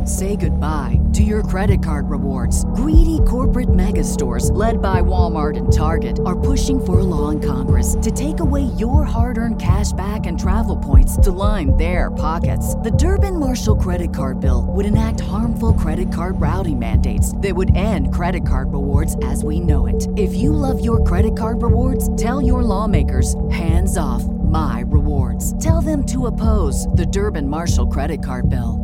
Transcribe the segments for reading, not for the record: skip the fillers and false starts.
Say goodbye to your credit card rewards. Greedy corporate mega stores, led by Walmart and Target, are pushing for a law in Congress to take away your hard-earned cash back and travel points to line their pockets. The Durbin-Marshall credit card bill would enact harmful credit card routing mandates that would end credit card rewards as we know it. If you love your credit card rewards, tell your lawmakers, hands off my rewards. Tell them to oppose the Durbin-Marshall credit card bill.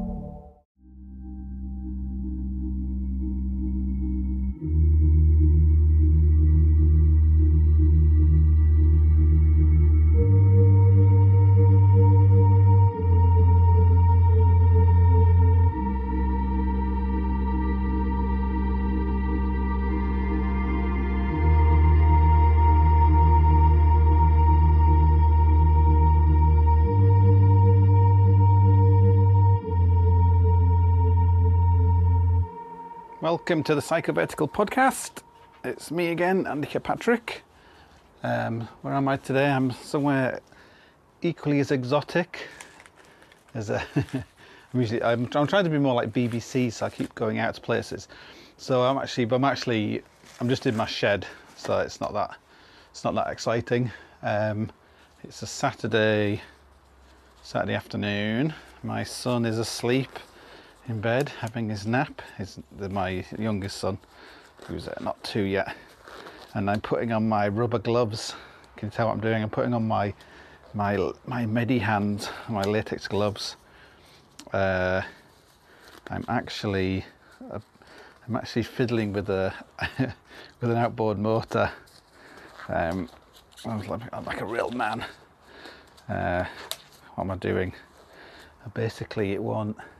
Welcome to the Psychovertical podcast. It's me again, Andy Kirkpatrick. Where am I today? I'm somewhere equally as exotic as I'm trying to be more like BBC, so I keep going out to places. So I'm just in my shed, so it's not that exciting. It's a Saturday afternoon. My son is asleep in bed having his nap. My youngest son, who's not 2 yet, and I'm putting on my rubber gloves. Can you tell what I'm doing? I'm putting on my Medi hands, my latex gloves. I'm actually fiddling with an outboard motor. I'm like a real man. What am I doing? Basically, it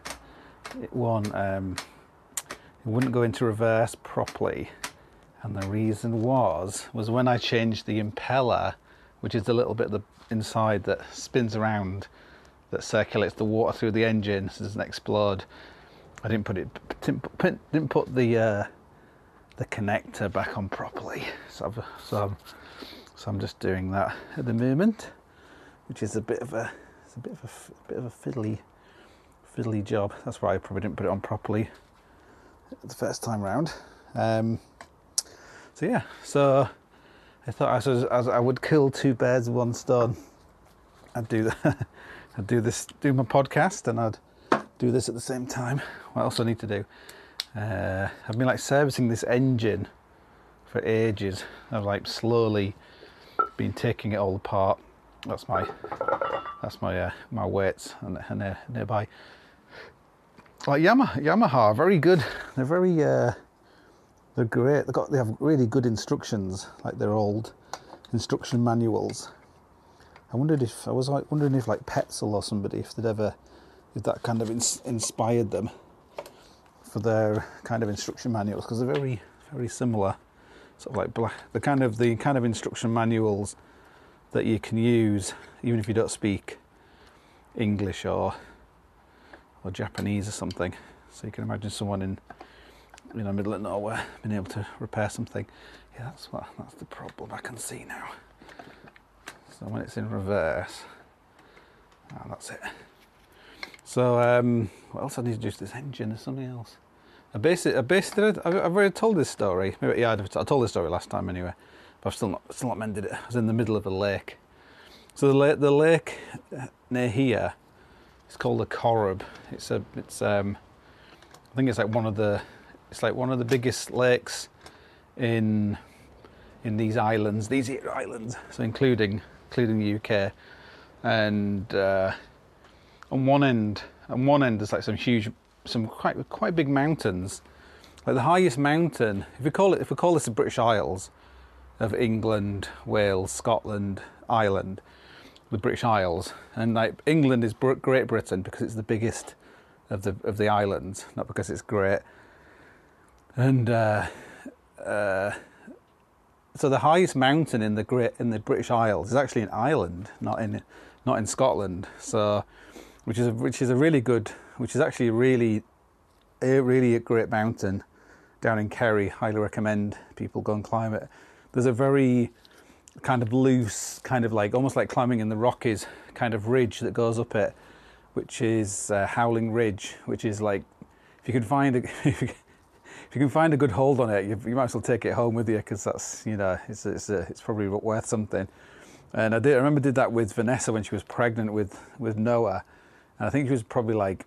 wouldn't go into reverse properly, and the reason was when I changed the impeller, which is the little bit of the inside that spins around, that circulates the water through the engine so it doesn't explode. I didn't put the connector back on properly, so I'm just doing that at the moment, which is a bit of a fiddly job. That's why I probably didn't put it on properly the first time round. So I thought I would kill two birds with one stone. I'd do my podcast, and I'd do this at the same time. What else do I need to do? I've been servicing this engine for ages. I've slowly been taking it all apart. That's my weights and nearby. Yamaha are very good. They're great. They have really good instructions, like their old instruction manuals. I was wondering if Petzl or somebody, if that kind of inspired them for their kind of instruction manuals, because they're very, very similar. Sort of like the kind of instruction manuals that you can use even if you don't speak English or Japanese or something. So you can imagine someone in the middle of nowhere being able to repair something. Yeah, that's the problem. I can see now. So when it's in reverse, that's it. So what else I need to do to this engine? There's something else. I've already told this story. Maybe, yeah, I told this story last time anyway, but I've still not mended it. I was in the middle of a lake. So the lake near here, it's called a Corrib. I think it's one of the biggest lakes in these islands, so including the UK. And on one end there's some quite big mountains. Like the highest mountain, if we call this the British Isles of England, Wales, Scotland, Ireland, the British Isles, and England is Great Britain because it's the biggest of the islands, not because it's great. And so the highest mountain in the British Isles is actually in Ireland, not in Scotland. So, which is actually a really great mountain down in Kerry. Highly recommend people go and climb it. There's a very kind of loose, kind of almost like climbing in the Rockies kind of ridge that goes up it, which is Howling Ridge, which is like, if you can find a if you can find a good hold on it, you might as well take it home with you, because that's, you know, it's probably worth something. And I remember did that with Vanessa when she was pregnant with Noah, and I think she was probably like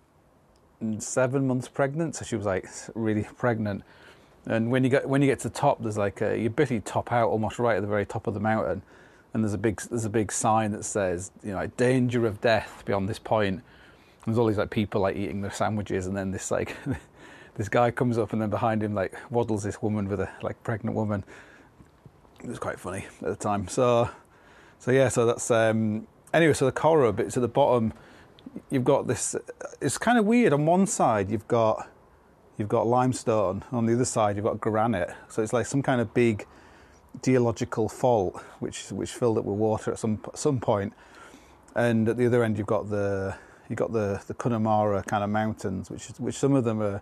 7 months pregnant, so she was like really pregnant. And when you get to the top, there's like you basically top out almost right at the very top of the mountain, and there's a big sign that says, you know, like, danger of death beyond this point. And there's all these like people like eating their sandwiches, and then this like this guy comes up, and then behind him like waddles this woman with a like pregnant woman. It was quite funny at the time. So yeah, so that's anyway. So the Corrib, it's at the bottom. You've got this. It's kind of weird. On one side, you've got limestone. On the other side, you've got granite. So it's like some kind of big geological fault, which filled up with water at some point. And at the other end, you've got the Connemara kind of mountains, which some of them are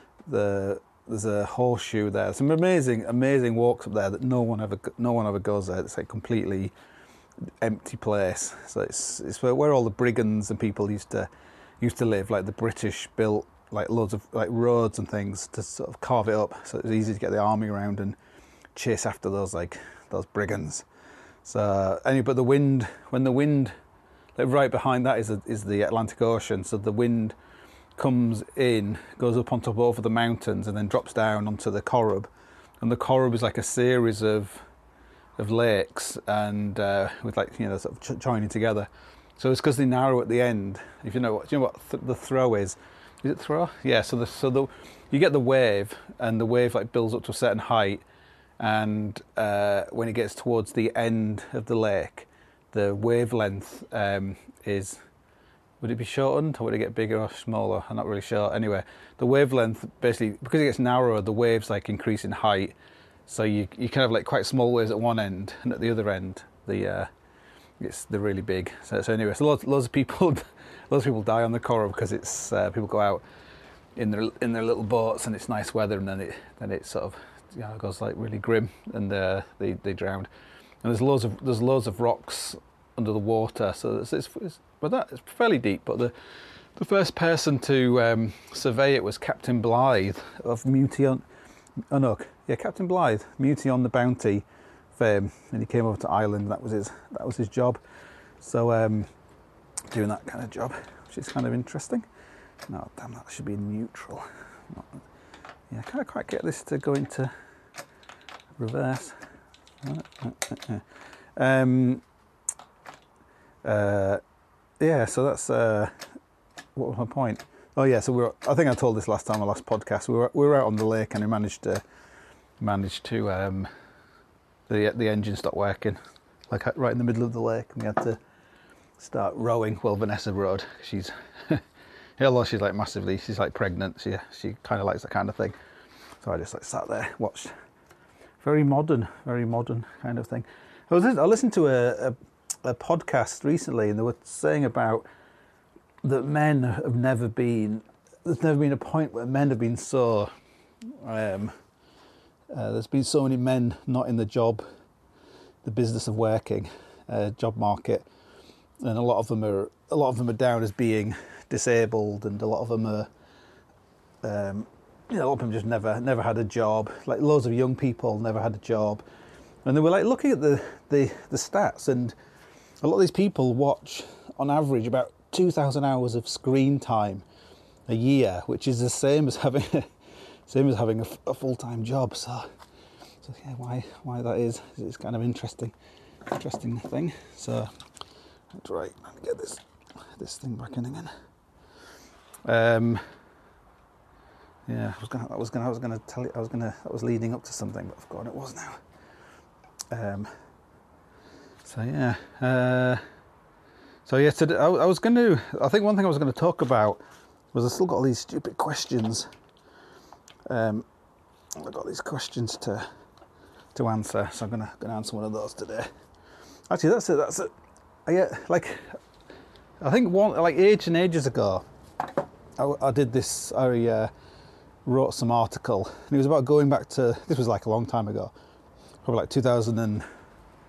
there's a horseshoe there. Some amazing walks up there that no one ever goes there. It's like completely empty place. So it's where all the brigands and people used to live. Like the British built like loads of like roads and things to sort of carve it up, so it was easy to get the army around and chase after those brigands. So anyway, but when the wind, like right behind that is the Atlantic Ocean. So the wind comes in, goes up on top over the mountains, and then drops down onto the Corrib. And the Corrib is like a series of lakes, and with like, you know, sort of joining together. So it's because they narrow at the end. If you know what the throw is. Is it throw? Yeah. So you get the wave, and the wave like builds up to a certain height, and when it gets towards the end of the lake, the wavelength is, would it be shortened, or would it get bigger or smaller? I'm not really sure. Anyway, the wavelength basically, because it gets narrower, the waves like increase in height. So you kind of like quite small waves at one end, and at the other end, they're really big. So anyway, so loads of people die on the Corrib because it's people go out in their little boats, and it's nice weather, and then it sort of, you know, goes like really grim, and they drown. And there's loads of rocks under the water, so it's fairly deep. But the first person to survey it was Captain Blythe of Captain Blythe, Mutiny on the Bounty fame, and he came over to Ireland. That was his job. So doing that kind of job, which is kind of interesting. No, damn, that should be neutral. I can't quite get this to go into reverse. So that's what was my point? Oh yeah, so I think I told this last time, my last podcast. We were out on the lake, and we managed to the engine stopped working, like right in the middle of the lake, and we had to start rowing. Well, Vanessa rowed. She's although she's like pregnant. She kind of likes that kind of thing. So I just like sat there, watched. Very modern kind of thing. I listened to a podcast recently, and they were saying about that men have never been. There's never been a point where men have been so. There's been so many men not in the business of working, job market, and a lot of them are down as being disabled, and a lot of them are. A lot of them just never had a job. Like loads of young people never had a job, and they were like looking at the stats, and a lot of these people watch on average about 2,000 hours of screen time a year, which is the same as having a full-time job. So yeah, why that is kind of interesting thing. So that's right. Let me get this thing back in again. Yeah, I was gonna tell you. That was leading up to something, but I've forgotten it was now. Today I think one thing I was gonna talk about was I still got all these stupid questions. I've got these questions to answer, so I'm gonna answer one of those today. Actually, that's it. I think ages ago, I did this. I wrote some article, and it was about going back to. This was like a long time ago, probably like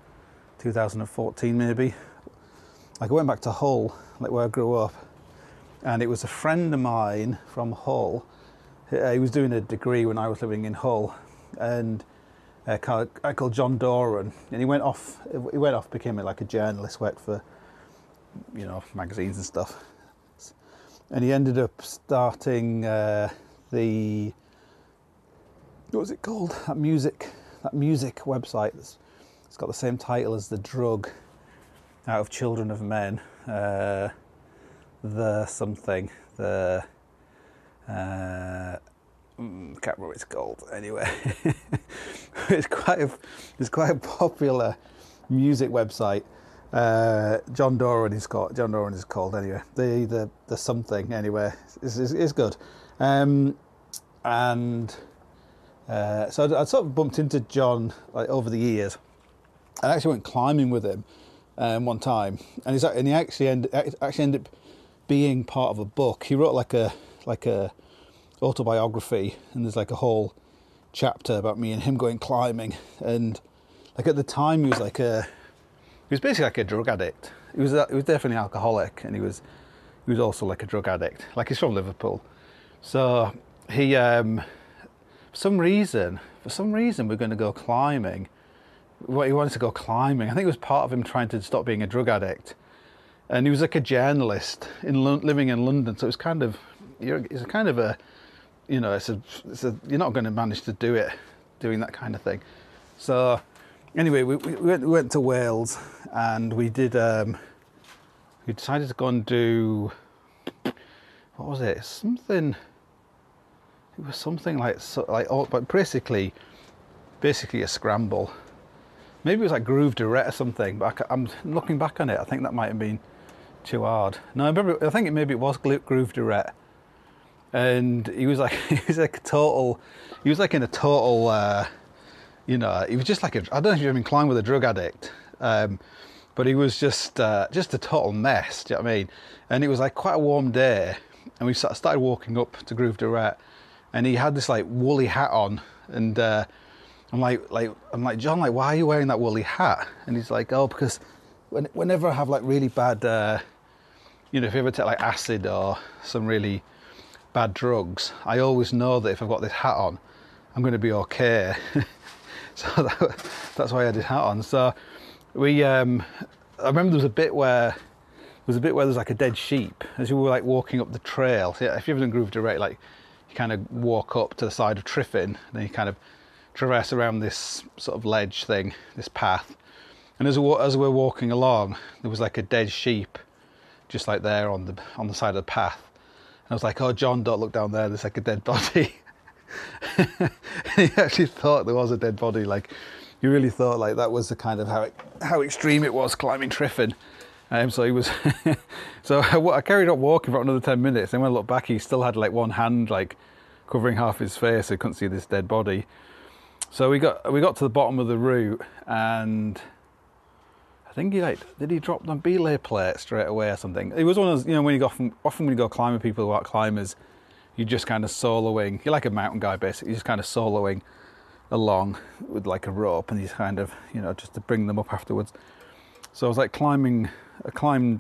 2014 maybe. Like I went back to Hull, like where I grew up, and it was a friend of mine from Hull. He was doing a degree when I was living in Hull, and a guy called John Doran, and he went off, became like a journalist, worked for, you know, magazines and stuff, and he ended up starting the, what was it called? That music website. It's got the same title as The Drug, Out of Children of Men. Can't remember what it's called. Anyway, it's quite a popular music website. John Doran is called anyway. The something anyway. It's good. So I sort of bumped into John like over the years. I actually went climbing with him one time, and he actually ended up being part of a book. He wrote like a autobiography, and there's like a whole chapter about me and him going climbing. And like at the time, he was basically like a drug addict. He was definitely alcoholic, and he was also like a drug addict. Like, he's from Liverpool, so he for some reason we're going to go climbing. He wanted to go climbing. I think it was part of him trying to stop being a drug addict. And he was like a journalist living in London, so it's kind of you're not going to manage to doing that kind of thing. So anyway, we went to Wales, and we decided to go and do, what was it? It was something but basically a scramble. Maybe it was like Groove Duret or something, but I'm looking back on it, I think that might have been too hard. No, I think maybe it was Groove Duret. And he was in a total, he was just like I don't know if you've been climbing with a drug addict, but he was just a total mess, do you know what I mean? And it was like quite a warm day, and we started walking up to Groove Duret, and he had this like woolly hat on, and I'm like, John, like, why are you wearing that woolly hat? And he's like, oh, because whenever I have like really bad, if you ever take like acid or some really bad drugs, I always know that if I've got this hat on, I'm going to be okay. So that's why I had his hat on. So I remember there was a bit where there's like a dead sheep as we were like walking up the trail. So if you've ever done Groove Duret, like you kind of walk up to the side of Triffin, then you kind of traverse around this sort of ledge thing, this path. And as we're walking along, there was like a dead sheep just like there on the side of the path. And I was like, oh, John, don't look down there, there's like a dead body. And he actually thought there was a dead body. Like, he really thought like that was the kind of how extreme it was climbing Triffin. So he was, so I carried on walking for another 10 minutes. And when I looked back, he still had like one hand like covering half his face, so he couldn't see this dead body. So we got to the bottom of the route, and I think did he drop the belay plate straight away or something? It was one of those, when you go often when you go climbing, people who aren't climbers, you're just kind of soloing. You're like a mountain guy basically. You're just kind of soloing along with like a rope, and you kind of just to bring them up afterwards. So I was like climbing. I kind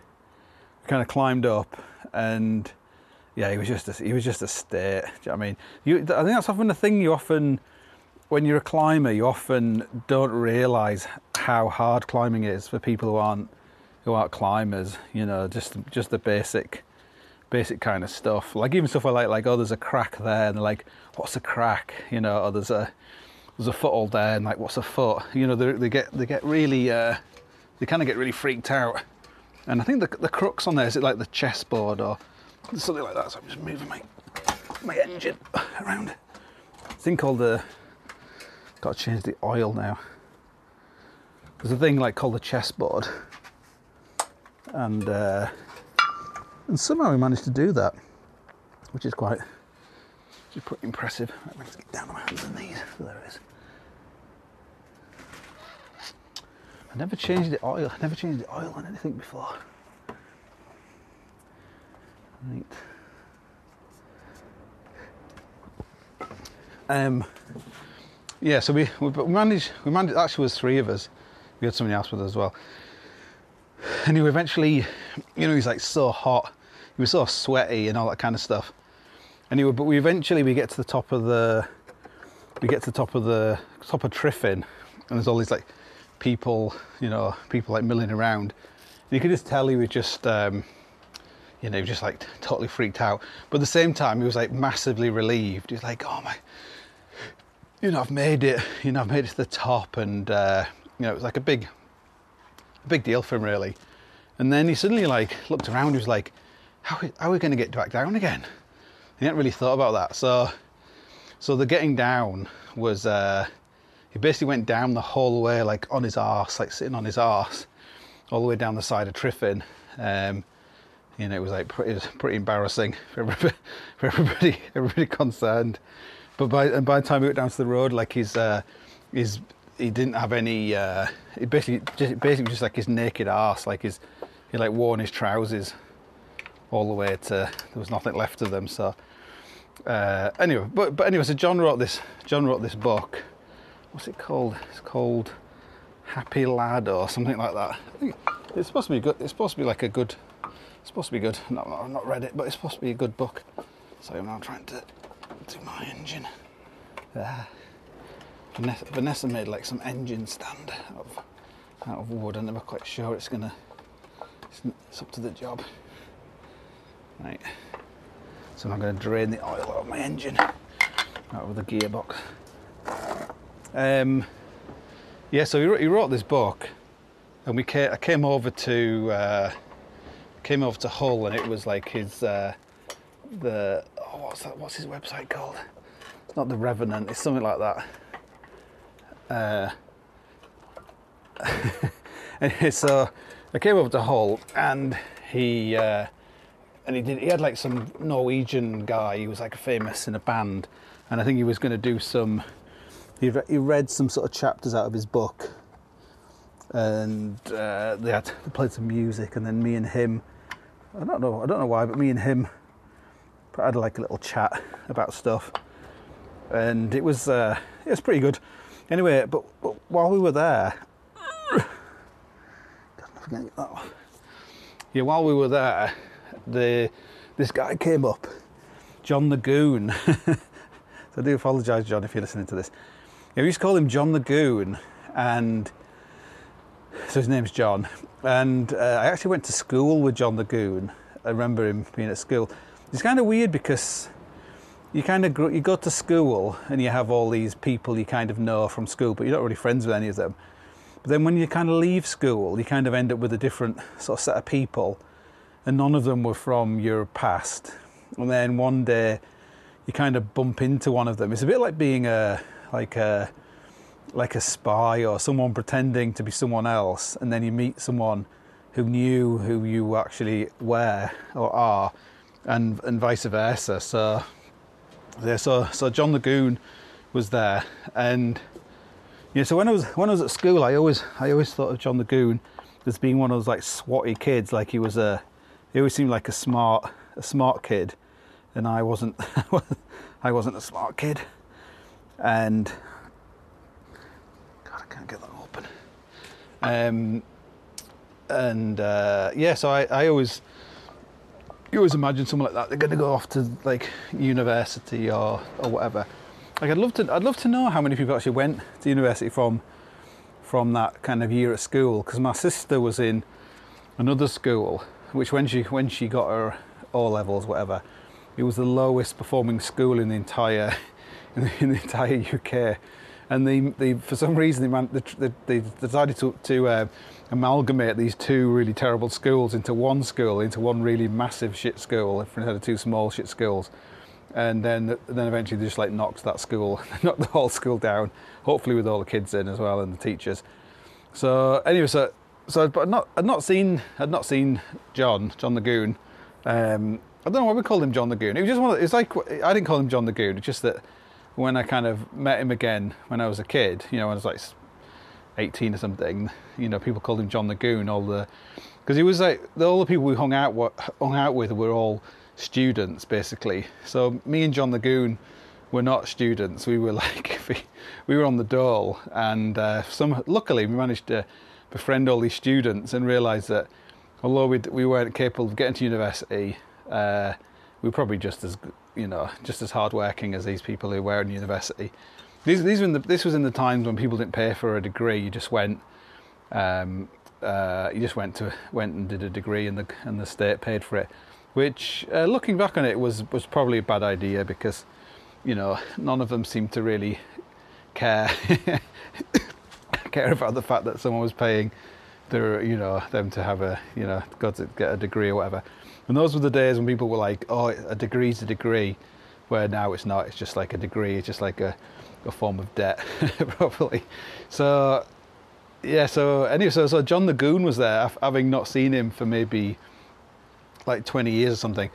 of climbed up, and yeah, he was just a state. Do you know what I mean? I think that's often the thing you often. When you're a climber, you often don't realise how hard climbing is for people who aren't climbers. Just the basic kind of stuff. Like even stuff where like oh, there's a crack there, and they're like, what's a crack? Or there's a foothold there, and like, what's a foot? They get really they kind of get really freaked out. And I think the crux on there is it like the chessboard or something like that. So I'm just moving my engine around. It's a thing called got to change the oil now. There's a thing like called the chessboard, and somehow we managed to do that, which is pretty impressive. Right, let's get down on my hands and knees. There it is. I never changed the oil. On anything before. Right. Yeah, so we managed. Actually, was three of us. We had somebody else with us as well. And he eventually, he's like so hot. he was so sweaty and all that kind of stuff. Anyway, but we get to the top of Triffin, and there's all these like people like milling around. And you could just tell he was just, just like totally freaked out. But at the same time, he was like massively relieved. He was like, oh my, I've made it. I've made it to the top, and it was like a big deal for him, really. And then he suddenly like looked around. He was like, how are we going to get back down again? He hadn't really thought about that. So the getting down was, he basically went down the whole way, like on his arse, like sitting on his arse, all the way down the side of Triffin. It was pretty embarrassing for everybody concerned. But by the time we got down to the road, like he didn't have any. It basically just like his naked arse, like he like worn his trousers all the way to there was nothing left of them. So anyway, so John wrote this book. What's it called? It's called Happy Lad or something like that. I think it's supposed to be good. It's supposed to be like a good. It's supposed to be good. No, I've not read it, but it's supposed to be a good book. So I'm now trying to do my engine. Vanessa made like some engine stand out of wood. I'm never quite sure it's up to the job. Right. So I'm going to drain the oil out of my engine, out of the gearbox. So he wrote this book, and I came over to Hull, and it was like his what's his website called? It's not The Revenant, it's something like that. Anyway, so I came over to Hull, and he had like some Norwegian guy. He was like famous in a band, and I think he was going to do some. He read some sort of chapters out of his book, and they played some music, and then me and him. I don't know why, but me and him had like a little chat about stuff, and it was pretty good. Anyway, but while we were there, while we were there, this guy came up, John the Goon. So I do apologise, John, if you're listening to this. We used to call him John the Goon, and so his name's John. And I actually went to school with John the Goon. I remember him being at school. It's kind of weird because you go to school and you have all these people you kind of know from school, but you're not really friends with any of them. But then when you kind of leave school, you kind of end up with a different sort of set of people, and none of them were from your past. And then one day you kind of bump into one of them. It's a bit like being like a spy or someone pretending to be someone else, and then you meet someone who knew who you actually were or are, and vice versa. So John the Goon was there, and so when I was at school, I always thought of John the Goon as being one of those like swotty kids. Like he always seemed like a smart kid, and I wasn't I wasn't a smart kid, and God, I can't get that open. So I always imagine someone like that, they're going to go off to like university or whatever. Like I'd love to know how many people actually went to university from that kind of year at school, because my sister was in another school, which when she got her O levels, whatever, it was the lowest performing school in the entire UK. And they for some reason they decided to amalgamate these two really terrible schools into one really massive shit school instead of two small shit schools. And then eventually they just like knocked the whole school down, hopefully with all the kids in as well and the teachers. So anyway, but I'd not seen John the Goon. I don't know why we called him John the Goon. It was just it's like I didn't call him John the Goon. It's just that when I kind of met him again when I was a kid, when I was like 18 or something, people called him John the Goon. Because he was like all the people we hung out with were all students basically. So me and John the Goon were not students. We were like we were on the dole, and luckily we managed to befriend all these students and realise that although we weren't capable of getting to university, we were probably just as hardworking as these people who were in university. This was in the times when people didn't pay for a degree. You just went and did a degree, and the state paid for it. Which, looking back on it, was probably a bad idea, because none of them seemed to really care about the fact that someone was paying them to have got to get a degree or whatever. And those were the days when people were like, oh, a degree's a degree, where now it's not. It's just like a degree. It's just like a form of debt, probably. So anyway, so John the Goon was there, having not seen him for maybe like 20 years or something.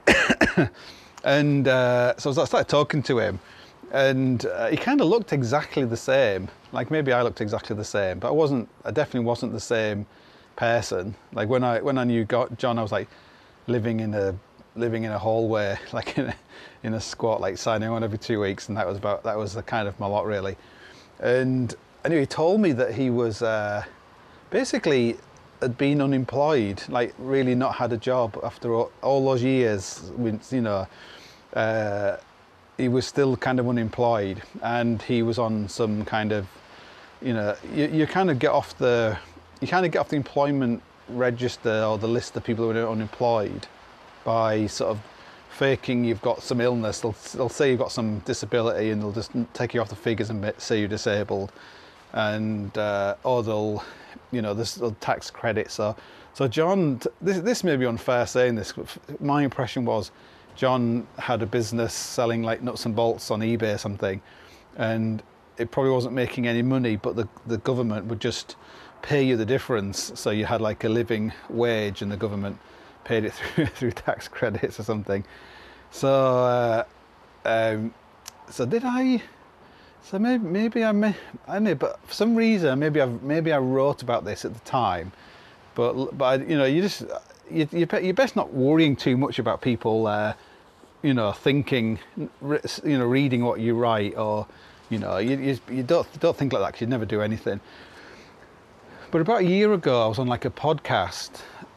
And so I started talking to him, and he kind of looked exactly the same. Like, maybe I looked exactly the same, but I definitely wasn't the same person. Like, when I knew John, I was like living in a hallway, like in a squat, like signing on every 2 weeks, and that was the kind of my lot, really. And anyway, he told me that he was basically had been unemployed, like really not had a job after all those years. He was still kind of unemployed, and he was on some kind of, you kind of get off the employment register, or the list of people who are unemployed, by sort of faking you've got some illness. They'll say you've got some disability, and they'll just take you off the figures and say you're disabled, and or they'll tax credits. So John, this may be unfair saying this, but my impression was John had a business selling like nuts and bolts on eBay or something, and it probably wasn't making any money, but the government would just pay you the difference, so you had like a living wage, and the government paid it through tax credits or something. So did I? So maybe I don't know, but for some reason maybe I wrote about this at the time, but you're best not worrying too much about people thinking, reading what you write, or you don't think like that, because you'd never do anything. But about a year ago, I was on like a podcast,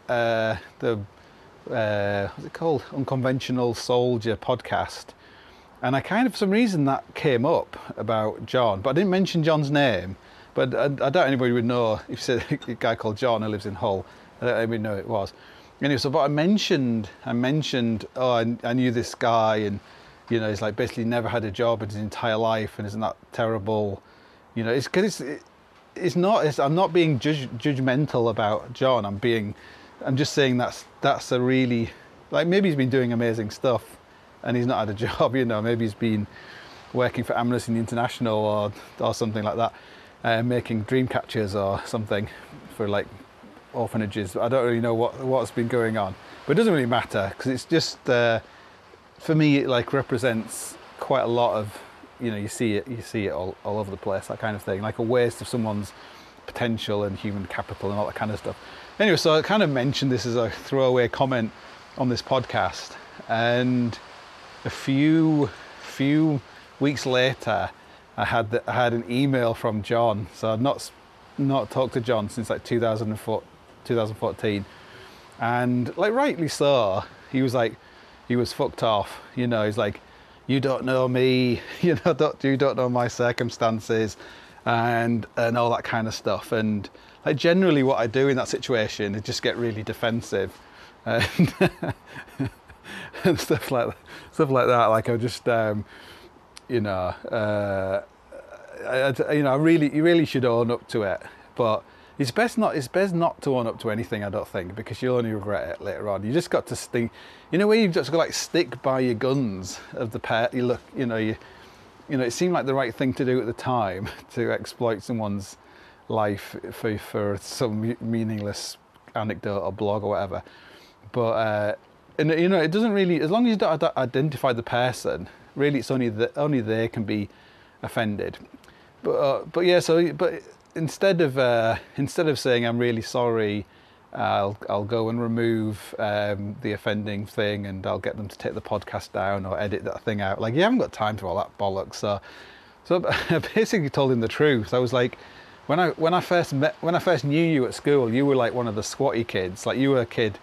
what's it called? Unconventional Soldier podcast. And I kind of, for some reason, that came up about John, but I didn't mention John's name. But I doubt anybody would know if you said a guy called John who lives in Hull. I don't even know who it was. Anyway, so but I mentioned, oh, I knew this guy, and he's like basically never had a job in his entire life, and isn't that terrible? It's because I'm not being judgmental about John. I'm just saying that's a really, like, maybe he's been doing amazing stuff, and he's not had a job, maybe he's been working for Amnesty International or something like that, making dream catchers or something for like orphanages. I don't really know what's been going on, but it doesn't really matter, because it's just for me it like represents quite a lot of, you see it all over the place, that kind of thing, like a waste of someone's potential and human capital and all that kind of stuff. Anyway, so I kind of mentioned this as a throwaway comment on this podcast, and a few weeks later I had an email from John. So I'd not talked to John since like 2014, and like rightly so, he was fucked off. He's like, you don't know me, you don't know my circumstances, and all that kind of stuff. And like generally what I do in that situation is just get really defensive and, and stuff like that. Like I just you really should own up to it, but it's best not to own up to anything, I don't think, because you'll only regret it later on. You just got to stick, where you've just got to like stick by your guns of the pet. It seemed like the right thing to do at the time, to exploit someone's life for some meaningless anecdote or blog or whatever. But it doesn't really, as long as you don't identify the person, really it's only they can be offended. But instead of saying I'm really sorry, I'll go and remove the offending thing, and I'll get them to take the podcast down or edit that thing out. Like, you haven't got time for all that bollocks. So I basically told him the truth. I was like, when I first knew you at school, you were like one of the squatty kids. Like, you were a kid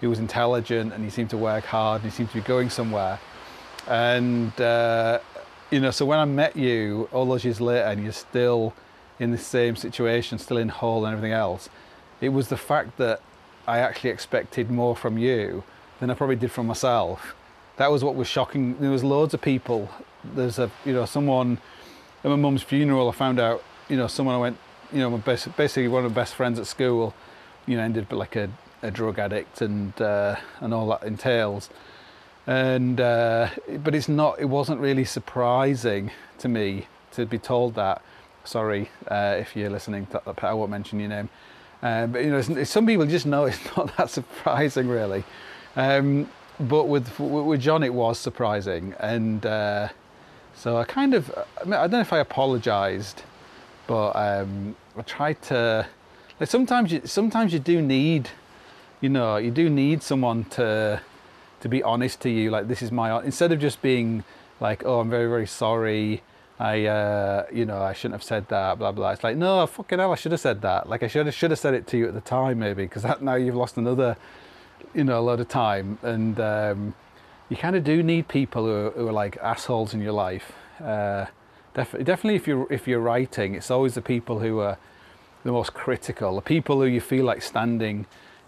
he was intelligent and he seemed to work hard and he seemed to be going somewhere. And so when I met you all those years later and you're still in the same situation, still in Hull and everything else, it was the fact that I actually expected more from you than I probably did from myself. That was what was shocking. There was loads of people. There's someone at my mum's funeral, I found out, someone I went, basically one of my best friends at school, ended up like a drug addict and all that entails. And but it wasn't really surprising to me to be told that. Sorry if you're listening, I won't mention your name. But some people just know it's not that surprising really. But with John it was surprising, and so I kind of, I don't know if I apologised, but I tried to. Like sometimes you do need, you do need someone to be honest to you. Like, this is instead of just being like, oh, I'm very, very sorry. I shouldn't have said that, blah, blah. It's like, no, fucking hell, I should have said that. Like, I should have said it to you at the time, maybe, because now you've lost another, a load of time. And you kind of do need people who are like assholes in your life. Definitely if you're writing, it's always the people who are the most critical, the people who you feel like standing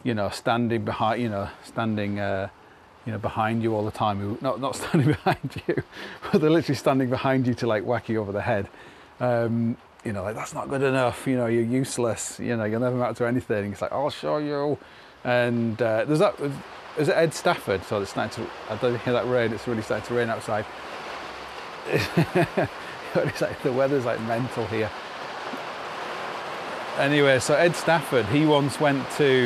behind you all the time, who not standing behind you, but they're literally standing behind you to like whack you over the head. Like, that's not good enough, you're useless, you'll never amount to anything. It's like, I'll show you. And is it Ed Stafford? So it's starting to, I don't hear that rain, it's really starting to rain outside. It's like the weather's like mental here. Anyway, so Ed Stafford, he once he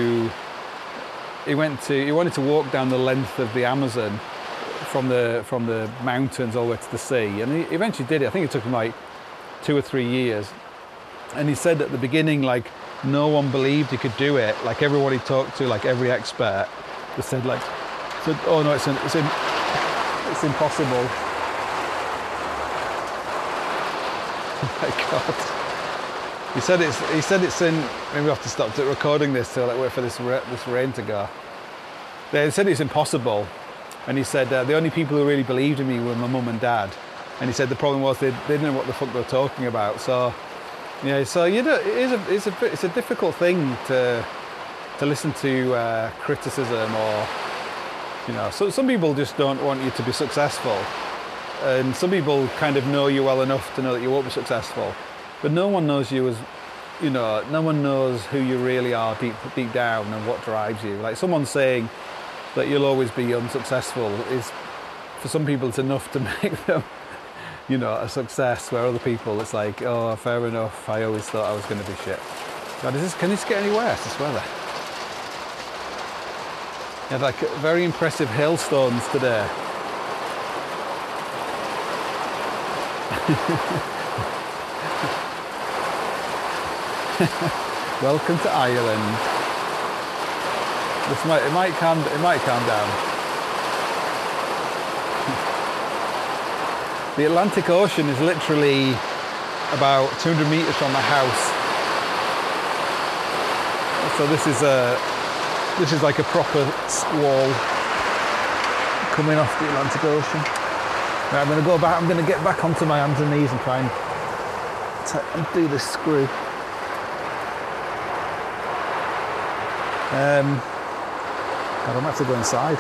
wanted to walk down the length of the Amazon from the mountains all the way to the sea, and he eventually did it. I think it took him like 2 or 3 years. And he said at the beginning, like, no one believed he could do it. Like, everyone he talked to, like every expert, they said oh no, it's impossible. Oh my God. He said it's in. Maybe we have to stop recording this to like wait for this rain to go. They said it's impossible, and he said the only people who really believed in me were my mum and dad. And he said the problem was they didn't know what the fuck they were talking about. So yeah, so it's a difficult thing to listen to criticism, or so some people just don't want you to be successful, and some people kind of know you well enough to know that you won't be successful. But no one knows you as, no one knows who you really are deep down and what drives you. Like, someone saying that you'll always be unsuccessful is, for some people, it's enough to make them, a success, where other people, it's like, oh, fair enough, I always thought I was going to be shit. God, can this get any worse, this weather? You had like very impressive hailstones today. Welcome to Ireland. It might calm down. The Atlantic Ocean is literally about 200 meters from my house. So this is like a proper wall coming off the Atlantic Ocean. Right, I'm going to go back. I'm going to get back onto my hands and knees and try and do this screw. I don't have to go inside.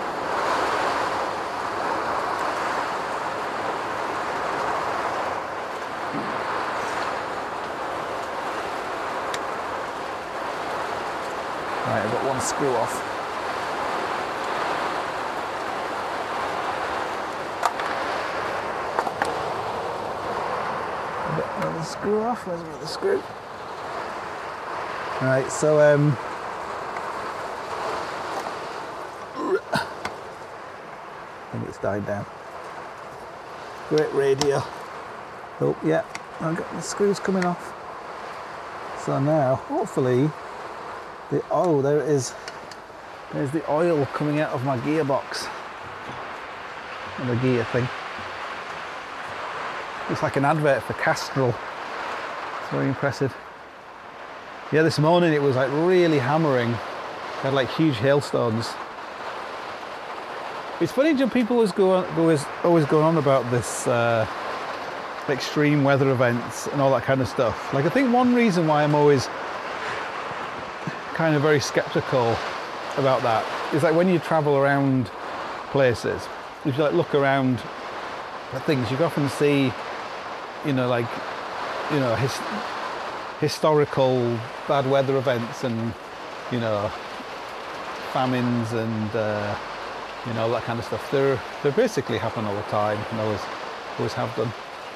Right, I've got one screw off. I've got another screw off. Where's the other screw? Right, so I think it's died down. Great radio. Oh yeah, I've got the screws coming off. So now, hopefully, there it is. There's the oil coming out of my gearbox. And the gear thing. Looks like an advert for Castrol. It's very impressive. Yeah, this morning it was like really hammering. We had like huge hailstones. It's funny, John, people always go on about this extreme weather events and all that kind of stuff. Like, I think one reason why I'm always kind of very skeptical about that is like when you travel around places, if you like look around at things, you can often see, like, historical bad weather events and, famines and, all that kind of stuff. They basically happen all the time and always have done.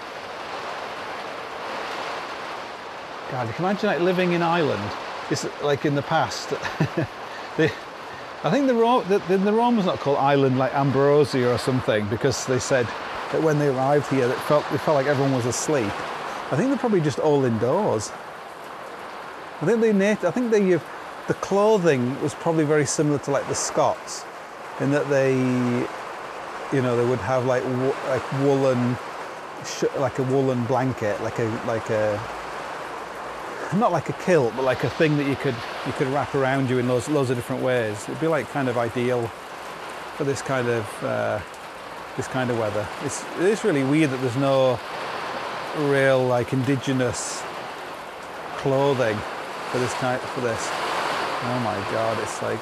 God, you can imagine like living in Ireland. It's like in the past. I think the Romans not called Ireland like Ambrosia or something, because they said that when they arrived here, it felt like everyone was asleep. I think they're probably just all indoors. I think the clothing was probably very similar to like the Scots, in that they would have like woolen, like a woolen blanket, like a not like a kilt, but like a thing that you could wrap around you in loads of different ways. It'd be like kind of ideal for this kind of weather. It is really weird that there's no real like indigenous clothing for this. Oh my God, it's like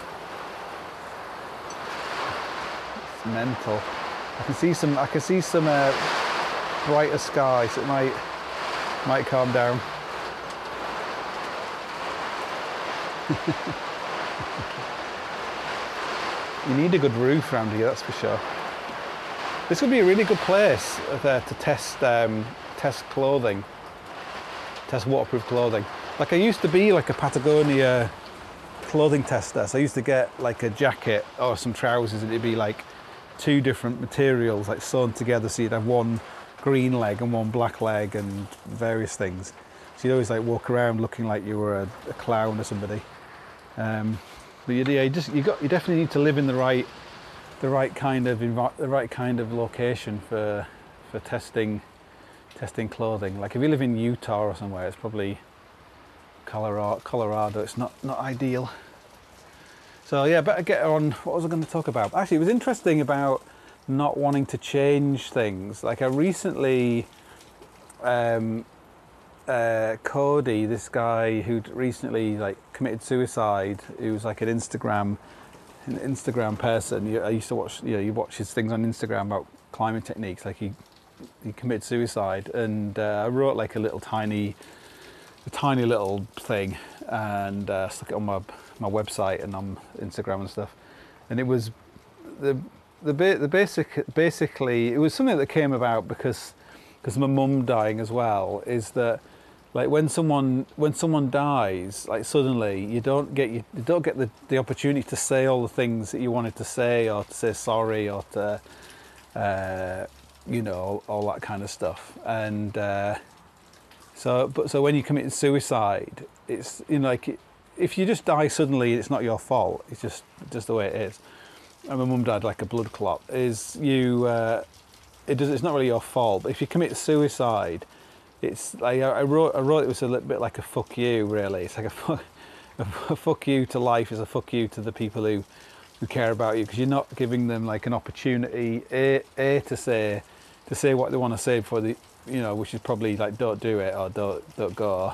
it's mental. I can see some brighter skies. So it might calm down. You need a good roof around here, that's for sure. This would be a really good place to test clothing, test waterproof clothing. Like, I used to be like a Patagonia clothing tester, so I used to get like a jacket or some trousers, and it'd be like two different materials like sewn together, so you'd have one green leg and one black leg and various things. So you'd always like walk around looking like you were a clown or somebody. But you definitely need to live in the right kind of location for testing clothing. Like if you live in Utah or somewhere, it's probably Colorado. It's not ideal. So yeah, better get on. What was I going to talk about? Actually, it was interesting about not wanting to change things. Like I recently. Cody, this guy who'd recently like committed suicide, who was like an Instagram person. I used to watch, you watch his things on Instagram about climbing techniques. Like he committed suicide, and I wrote like a tiny little thing, and stuck it on my website and on Instagram and stuff. And it was basically it was something that came about because my mum dying as well, is that like when someone dies, like suddenly you don't get the opportunity to say all the things that you wanted to say, or to say sorry, or to all that kind of stuff. And so when you commit suicide, it's like if you just die suddenly, it's not your fault. It's just the way it is. And my mum died like a blood clot. It's not really your fault. But if you commit suicide, it's like I wrote it was a little bit like a fuck you, really. It's like a fuck you to life, is a fuck you to the people who care about you, because you're not giving them like an opportunity to say what they want to say before which is probably like don't do it or don't go.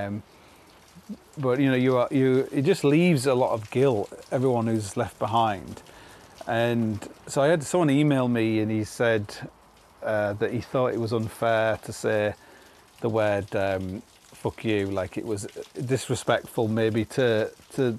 But it just leaves a lot of guilt, everyone who's left behind. And so I had someone email me, and he said that he thought it was unfair to say the word fuck you, like it was disrespectful maybe to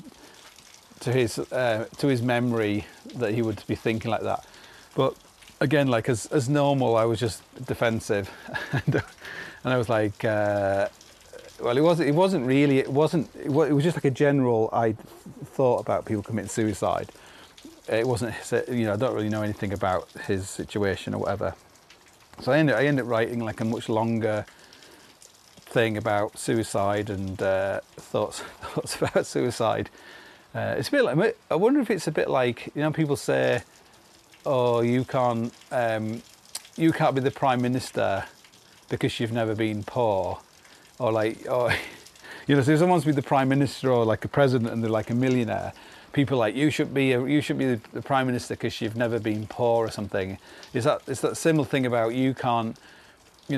his memory, that he would be thinking like that. But again, like as normal, I was just defensive. And I was like, well, it was just like a general I thought about people committing suicide. It wasn't, I don't really know anything about his situation or whatever. So I ended up writing like a much longer thing about suicide and thoughts about suicide. It's a bit like, I wonder if it's a bit like, people say, oh, you can't be the Prime Minister because you've never been poor, or like, or You know, so if someone's be the prime minister or like a president and they're like a millionaire, people are like, you should be the prime minister because you've never been poor or something. It's that similar thing about you can't be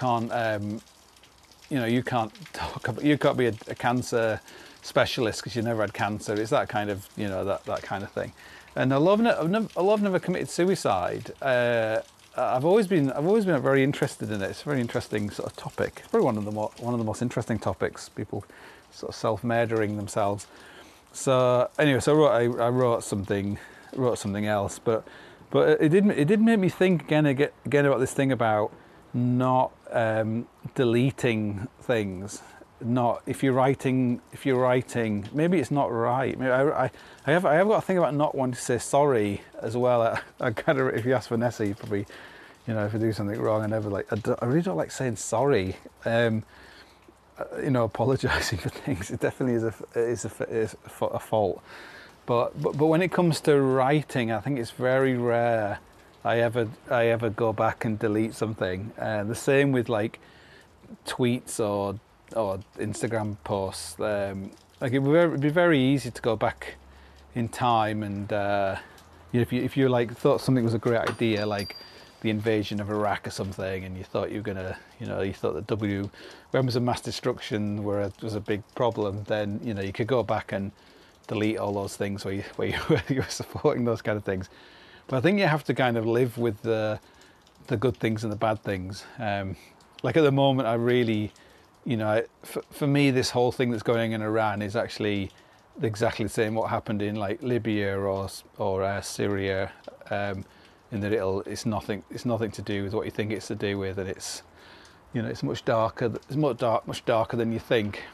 a cancer specialist because you've never had cancer. It's that kind of, you know, that kind of thing. And although I've never committed suicide, I've always been very interested in it. It's a very interesting sort of topic. It's probably one of the most interesting topics. People sort of self-murdering themselves. So anyway, so I wrote something else, but it did make me think again about this thing about not deleting things. Not if you're writing, maybe it's not right. Maybe I have got a thing about not wanting to say sorry as well. I kind of, if you ask Vanessa, you probably, you know, if I do something wrong, I really don't like saying sorry. You know, apologising for things. It definitely is a fault. But when it comes to writing, I think it's very rare I ever go back and delete something. The same with like tweets or Instagram posts. Like it would be very easy to go back in time and you know, if you like thought something was a great idea, like the invasion of Iraq or something, and you thought you were gonna, you know, you thought that weapons of mass destruction was a big problem, then, you know, you could go back and delete all those things where you were supporting those kind of things. But I think you have to kind of live with the good things and the bad things. Like at the moment, I really, you know, for me, this whole thing that's going on in Iran is actually exactly the same what happened in like Libya or Syria, in that it's nothing to do with what you think it's to do with, and it's, you know, it's much darker. It's much darker than you think,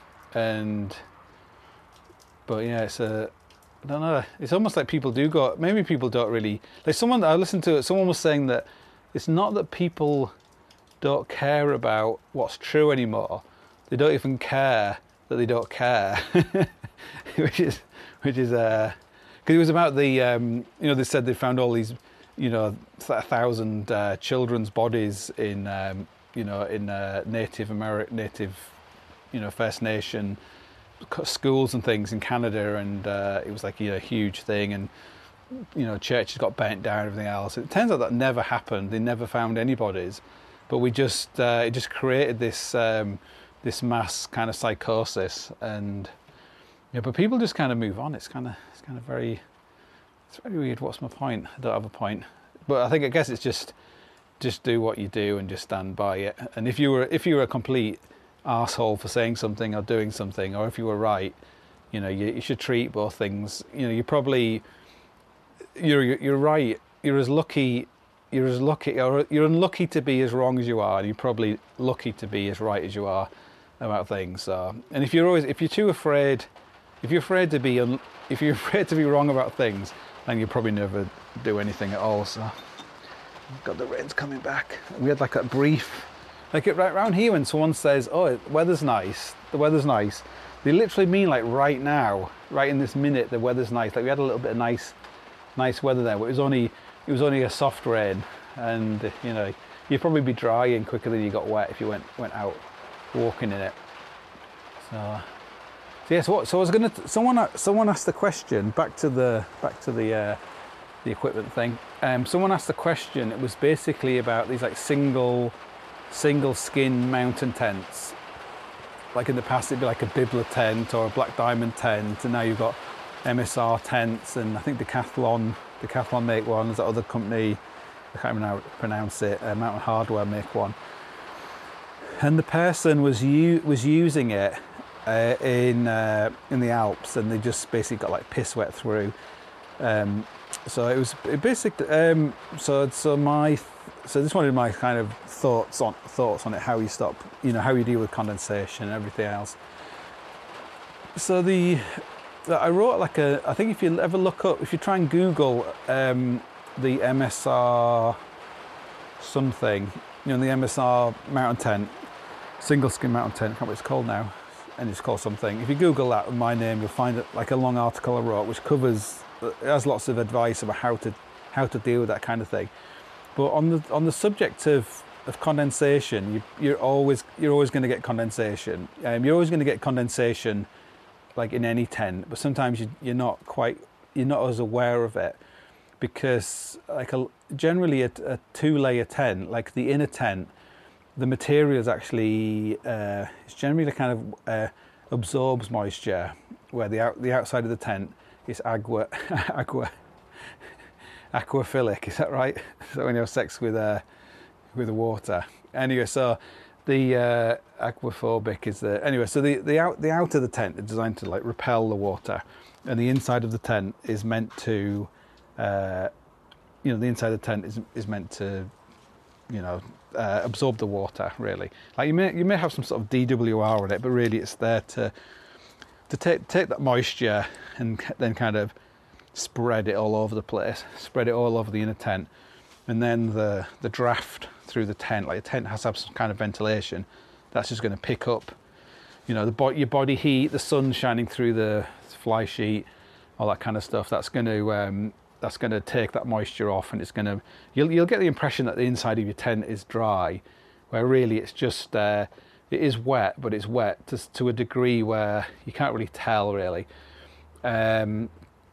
but yeah, I don't know. It's almost like people do go. Maybe people don't really. Like someone I listened to, someone was saying that it's not that people don't care about what's true anymore. They don't even care that they don't care, which is because it was about the you know, they said they found all these, you know, 1,000 children's bodies in you know, in Native, you know, First Nation schools and things in Canada, and it was like, you know, a huge thing, and, you know, churches got burnt down and everything else. It turns out that never happened. They never found any bodies, but we just it just created this this mass kind of psychosis, and yeah, but people just kind of move on. It's kind of very weird. What's my point? I don't have a point, but I guess it's just do what you do and just stand by it. And if you were a complete arsehole for saying something or doing something, or if you were right, you know, you should treat both things. You know, you're right. You're unlucky to be as wrong as you are, and you're probably lucky to be as right as you are about things. So, and if you're afraid to be wrong about things, then you'll probably never do anything at all. So, God, the rain's coming back. We had like a brief, like right around here, when someone says, "Oh, the weather's nice," they literally mean like right now, right in this minute, the weather's nice. Like we had a little bit of nice weather there, but it was only a soft rain, and you know, you'd probably be drying quicker than you got wet if you went out walking in it. So yes, so I was gonna. Someone asked the question, back to the equipment thing. Someone asked the question. It was basically about these like single skin mountain tents. Like in the past, it'd be like a Bibla tent or a Black Diamond tent, and now you've got MSR tents, and I think Decathlon make one. There's that other company, I can't even know how to pronounce it, Mountain Hardwear make one. And the person was using it in the Alps, and they just basically got like piss wet through. So it was basically so this one of my kind of thoughts on it, how you stop, you know, how you deal with condensation and everything else. So I wrote like I think if you ever if you try and Google the MSR something, you know, the MSR mountain tent, single skin mountain tent, I can't remember what it's called now, and it's called something. If you Google that with my name, you'll find it like a long article I wrote, which has lots of advice about how to deal with that kind of thing. But on the subject of of condensation, you're always going to get condensation. You're always going to get condensation, like in any tent, but sometimes you're not as aware of it, because like generally a 2-layer tent, like the inner tent, the material is actually it's generally kind of absorbs moisture, where the outside of the tent is aquaphilic. Is that right? So when you have sex with the water. Anyway, so the aquaphobic is the anyway. So the out of the tent is designed to like repel the water, and the inside of the tent is meant to, the inside of the tent is meant to, absorb the water. Really, like you may have some sort of DWR on it, but really it's there to take that moisture and then kind of spread it all over the place, spread it all over the inner tent, and then the draft through the tent, like the tent has to have some kind of ventilation, that's just going to pick up, your body heat, the sun shining through the fly sheet, all that kind of stuff. That's going to take that moisture off, and it's going to you'll get the impression that the inside of your tent is dry, where really it's just it is wet, but it's wet to a degree where you can't really tell really. So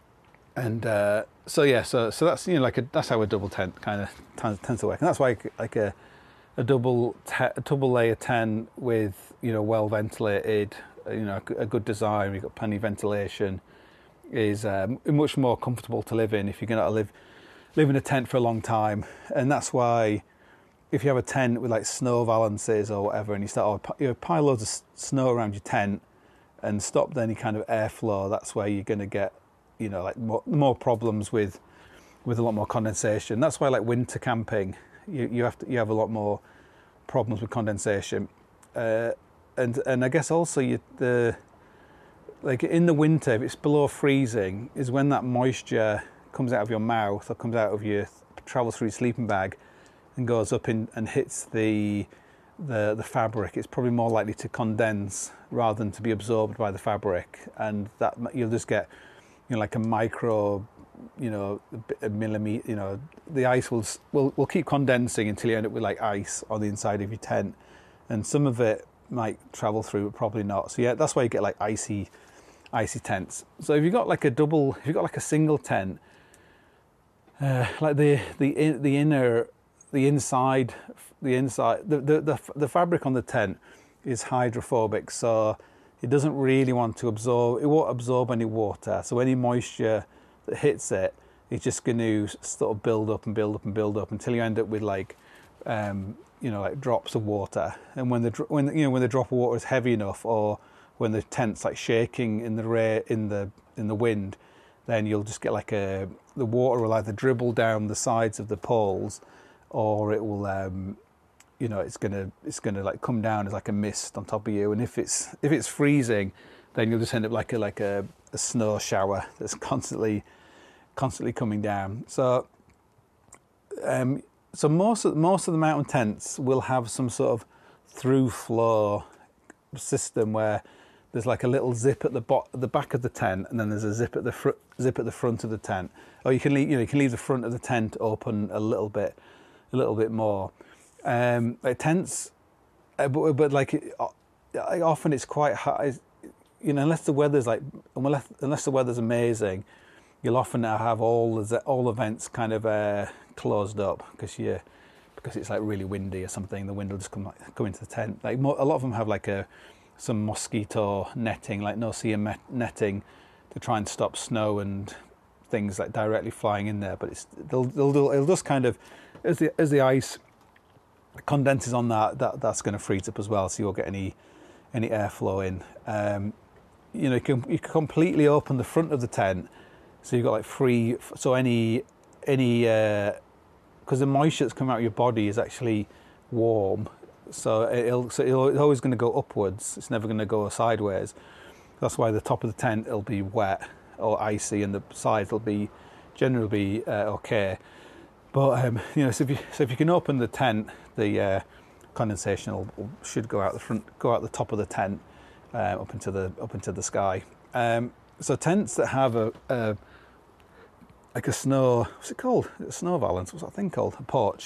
that's that's how a double tent kind of tends to work, and that's why like a double layer tent with well ventilated, a good design, you've got plenty of ventilation, is much more comfortable to live in if you're going to live in a tent for a long time. And that's why if you have a tent with like snow valances or whatever, and you start pile loads of snow around your tent and stop any kind of airflow, that's where you're going to get more problems with a lot more condensation. That's why like winter camping, you have a lot more problems with condensation, and I guess also like in the winter, if it's below freezing, is when that moisture comes out of your mouth or comes out of travels through your sleeping bag and goes up and hits the fabric. It's probably more likely to condense rather than to be absorbed by the fabric, and that you'll just get like a micro, a millimeter. The ice will keep condensing until you end up with like ice on the inside of your tent, and some of it might travel through, but probably not. So yeah, that's why you get like icy tents. So if you've got like a single tent, like the fabric on the tent is hydrophobic, so it doesn't really want to absorb. It won't absorb any water, so any moisture that hits it is just going to sort of build up and build up and build up until you end up with like like drops of water. And when the drop of water is heavy enough, or when the tent's like shaking in the wind, then you'll just get like the water will either dribble down the sides of the poles, or it will it's gonna like come down as like a mist on top of you. And if it's freezing, then you'll just end up like a snow shower that's constantly coming down. So most of the mountain tents will have some sort of through flow system where there's like a little zip at the back of the tent, and then there's a zip at the front of the tent. Or you can leave the front of the tent open a little bit more. Like tents, but like often it's quite high. Unless the weather's amazing, you'll often have all events kind of closed up because it's like really windy or something. The wind will just come into the tent. Like a lot of them have like some mosquito netting, like no-see netting, to try and stop snow and things like directly flying in there. But it'll just kind of, as the ice condenses on that's going to freeze up as well, so you won't get any airflow in. You can completely open the front of the tent, so you've got like free. So any because the moisture that's coming out of your body is actually warm, so it's always going to go upwards. It's never going to go sideways. That's why the top of the tent will be wet or icy, and the sides will be generally okay. But so if you can open the tent, the condensation should go out the top of the tent, up into the sky. So tents that have like a snow, what's it called? A snow valance. What's that thing called? A porch.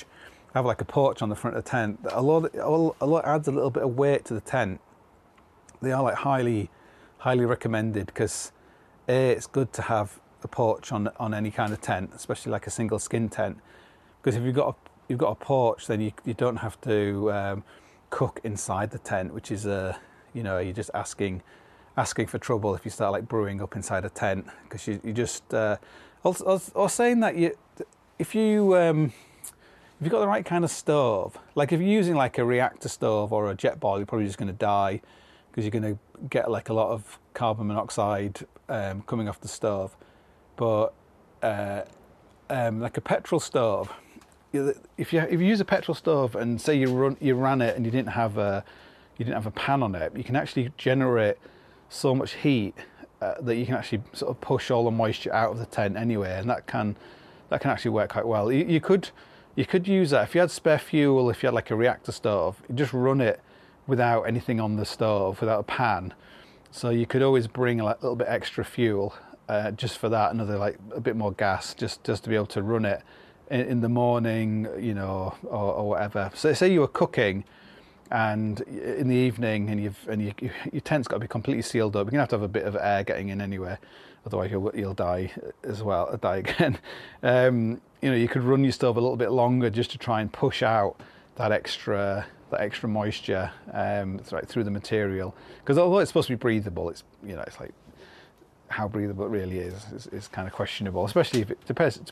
have like a porch on the front of the tent, although it adds a little bit of weight to the tent, they are like highly recommended, because it's good to have a porch on any kind of tent, especially like a single skin tent, because if you've got a porch, then you don't have to cook inside the tent, which is you're just asking for trouble if you start like brewing up inside a tent, because you just I was saying that if you've got the right kind of stove, like if you're using like a reactor stove or a jet boil, you're probably just going to die, because you're going to get like a lot of carbon monoxide coming off the stove. But like a petrol stove, if you use a petrol stove and say you ran it and you didn't have a pan on it, you can actually generate so much heat that you can actually sort of push all the moisture out of the tent anyway, and that can actually work quite well. You could use that if you had spare fuel. If you had like a reactor stove, you just run it without anything on the stove, without a pan. So you could always bring a little bit extra fuel just for that, another like a bit more gas, just to be able to run it in the morning, or whatever. So say you were cooking, and in the evening, and your tent's got to be completely sealed up. You're gonna have to have a bit of air getting in anyway, otherwise you'll die as well, die again. You could run your stove a little bit longer just to try and push out that extra moisture through the material. Because although it's supposed to be breathable, it's like how breathable it really is kind of questionable, especially if it depends.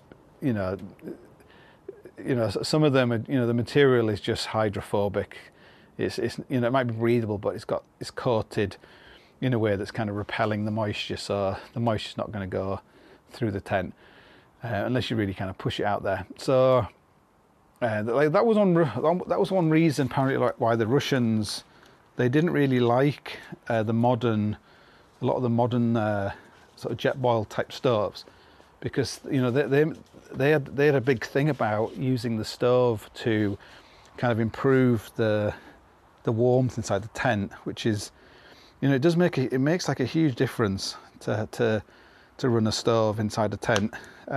Some of them are, the material is just hydrophobic. It's it might be breathable, but it's coated in a way that's kind of repelling the moisture, so the moisture's not going to go through the tent unless you really kind of push it out there. So that was one reason apparently why the Russians, they didn't really like a lot of the modern sort of jet boil type stoves, because they had a big thing about using the stove to kind of improve the warmth inside the tent, which is, it makes like a huge difference to run a stove inside a tent.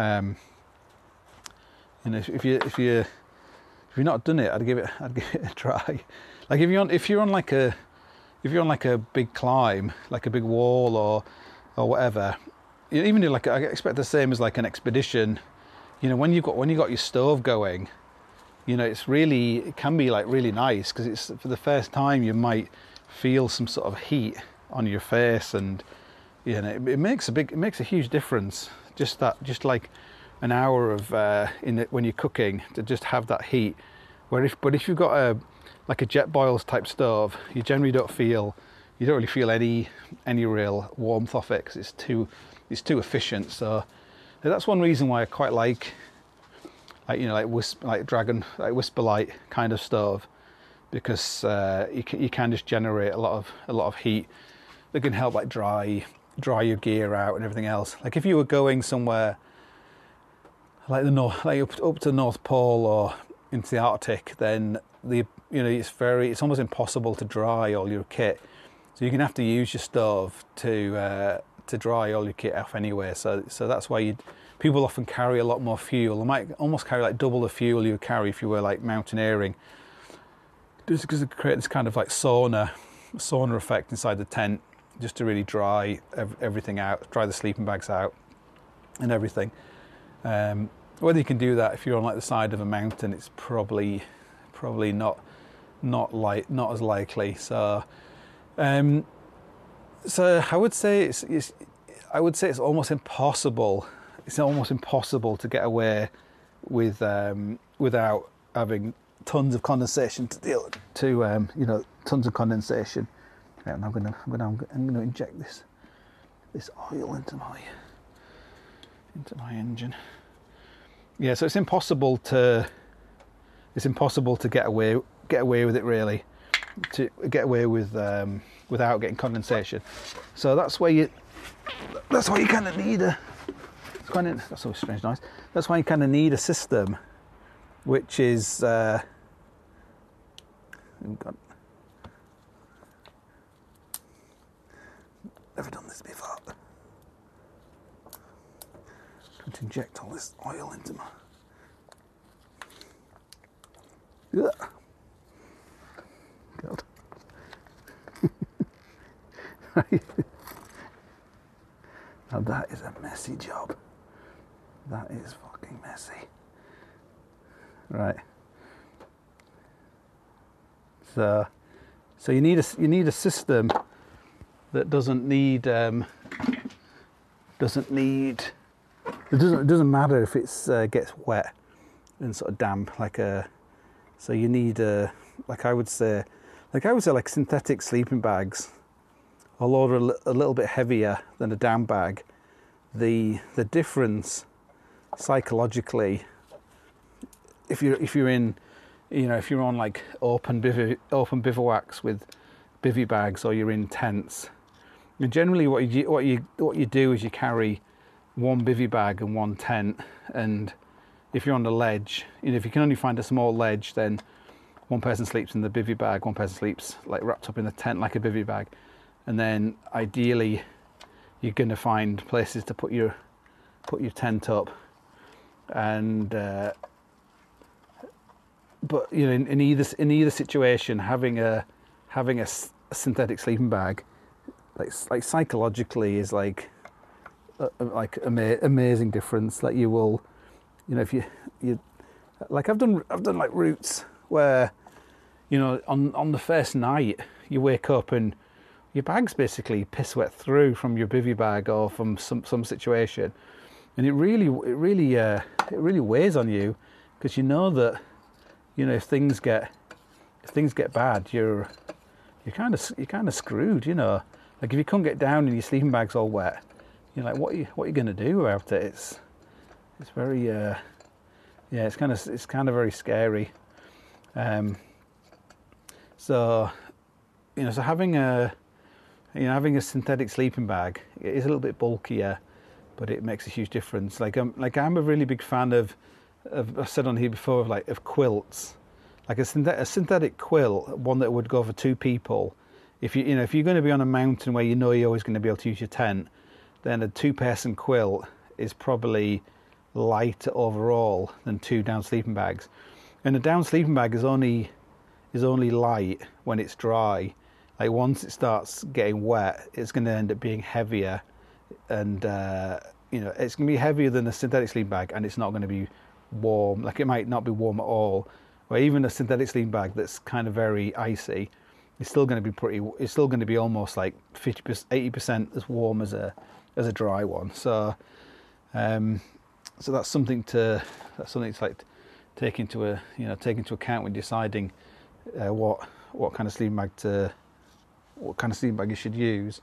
If you've not done it, I'd give it a try. Like if you're on like a big climb, like a big wall or whatever, even like, I expect the same as like an expedition. When you got your stove going, it can be like really nice, because it's for the first time you might feel some sort of heat on your face, and it makes a huge difference. Just like an hour of when you're cooking, to just have that heat. But if you've got a jet boils type stove, you generally don't really feel any real warmth off it, because it's too efficient. So that's one reason why I quite like Dragon, like Whisperlite kind of stove, because you can just generate a lot of heat that can help like dry your gear out and everything else. Like if you were going somewhere like up to the North Pole or into the Arctic, then it's almost impossible to dry all your kit. So you're gonna have to use your stove to dry all your kit off anyway. So that's why people often carry a lot more fuel. They might almost carry like double the fuel you would carry if you were like mountaineering, just because it creates this kind of like sauna effect inside the tent, just to really dry everything out, dry the sleeping bags out and everything. Whether you can do that if you're on like the side of a mountain, it's probably not as likely. So I would say it's almost impossible. It's almost impossible to get away with without having tons of condensation tons of condensation. Okay, I'm going to inject this oil into my engine. Yeah, so it's impossible to get away with it, really, to get away with without getting condensation. So that's why you kind of need that's a strange noise. That's why you kind of need a system which is never done this before. Trying to inject all this oil into my Ugh. God. Now that is a messy job. That is fucking messy. Right. So you need a system that doesn't matter if it's gets wet and sort of damp, so you need I would say like synthetic sleeping bags, although they're a little bit heavier than a down bag. The difference psychologically, if you're in, if you're on like open bivouacs with bivvy bags, or you're in tents, and generally what you do is you carry one bivvy bag and one tent, and if you're on the ledge, if you can only find a small ledge, then one person sleeps in the bivvy bag, one person sleeps like wrapped up in the tent like a bivvy bag, and then ideally you're going to find places to put your tent up, and but in either situation, having a synthetic sleeping bag, like psychologically, is like amazing difference. Like you will, if you like I've done like routes where, on the first night you wake up and your bag's basically piss wet through from your bivvy bag or from some situation, and it really weighs on you, because you know that if things get bad, you're kind of screwed. Like if you can't get down and your sleeping bag's all wet, you're like, what are you going to do about it? It's very it's kind of very scary. So having a synthetic sleeping bag, it is a little bit bulkier, but it makes a huge difference. I'm a really big fan of I've said on here before, of quilts. Like a synthetic quilt, one that would go for two people. If you're going to be on a mountain where you're always going to be able to use your tent, then a 2-person quilt is probably lighter overall than 2 down sleeping bags. And a down sleeping bag is only light when it's dry. Like once it starts getting wet, it's going to end up being heavier, and it's going to be heavier than a synthetic sleeping bag, and it's not going to be warm. Like it might not be warm at all. Or even a synthetic sleeping bag that's kind of very icy, it's still going to be it's still going to be almost like 50%, 80% as warm as a dry one. So so that's something to like take into account when deciding what kind of sleeping bag you should use.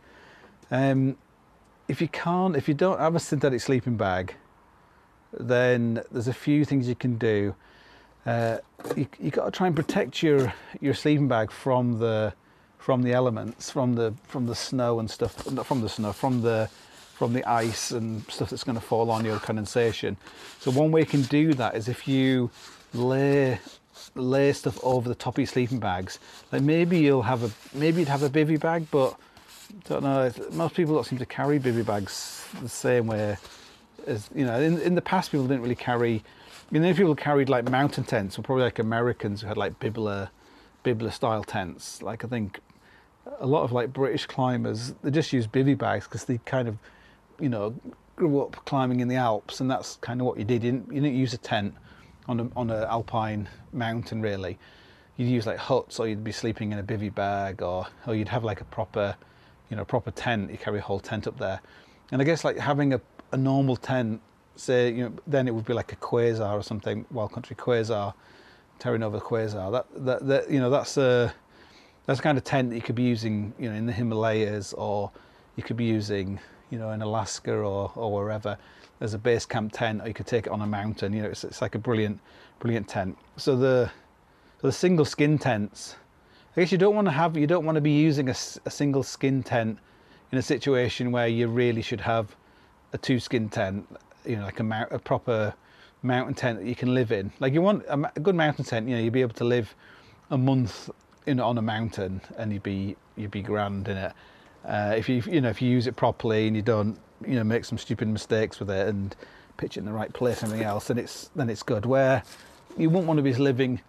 If you don't have a synthetic sleeping bag, then there's a few things you can do. You got to try and protect your sleeping bag from the elements, from the snow and stuff. Not from the snow, from the ice and stuff that's going to fall on you, or condensation. So one way you can do that is if you lay stuff over the top of your sleeping bags. Like maybe you'd have a bivvy bag, but I don't know. Most people don't seem to carry bivvy bags the same way as in the past. People didn't really carry. People carried like mountain tents, or probably like Americans who had like Bibler style tents. Like I think a lot of like British climbers, they just use bivvy bags because they kind of grew up climbing in the Alps, and that's kind of what you did. You didn't use a tent on an alpine mountain really. You'd use like huts, or you'd be sleeping in a bivvy bag, or you'd have like a proper tent. You carry a whole tent up there. And I guess like having a normal tent, say, then it would be like a Quasar or something, Wild Country Quasar, Terra Nova Quasar. That's the kind of tent that you could be using, in the Himalayas, or you could be using, in Alaska or wherever, as a base camp tent, or you could take it on a mountain. It's like a brilliant tent. So the single skin tents, I guess you don't want to be using a single skin tent in a situation where you really should have a 2-skin tent, like a proper mountain tent that you can live in. Like you want a good mountain tent, you'd be able to live a month on a mountain, and you'd be grand in it. If you use it properly and you don't make some stupid mistakes with it and pitch it in the right place and everything else, then it's good. Where you wouldn't want to be living